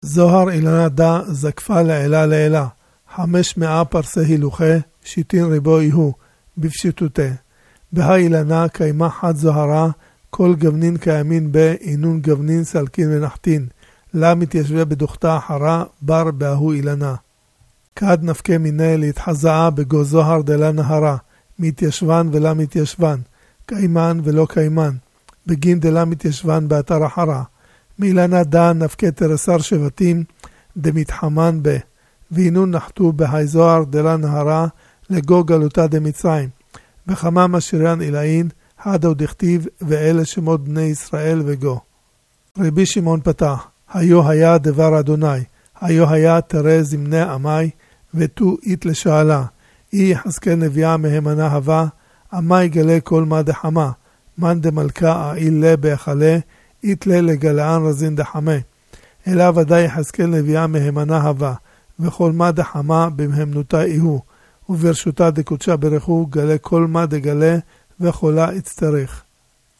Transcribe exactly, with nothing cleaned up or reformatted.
זוהר אילנה דה זקפה לעילה לעילה, חמש מאה פרסי הילוכה, שיטין ריבו יהו, בפשיטותה. בהה אילנה קיימה חד זוהרה, כל גוונין קיימין בה, אינון גוונין סלקין ונחתין, לה מתיישבה בדוכתה אחרה, בר בהוא אילנה. כד נפקה מיני להתחזאה בגו זוהר דלה נהרה, מתיישבן ולה מתיישבן, קיימן ולא קיימן, בגין דלה מתיישבן באתר אחרה. מאילנה דה נפקה תרסר שבטים דמתחמן בה, ואינון נחתו בהי זוהר דלה נהרה לגו גלותה דמצרים. וכמה משיריין אילאין, חדה ודכתיב, ואלה שמות בני ישראל וגו. רבי שמעון פתח, היו היה דבר אדוני, היו היה תרא זמני עמי, ותו אית לשאלה, אי יחזקאל נביאה מהמנה הווה, עמי גלה כל מה דחמה, מן דמלכה העיל לה בהחלה, אית לה לגלען רזין דחמה. אלא ודאי יחזקאל נביאה מהמנה הווה, וכל מה דחמה במהמנותה איהו, וברשותה דקודשה ברכו גלה כל מה דגלה, וחולה אצטרך.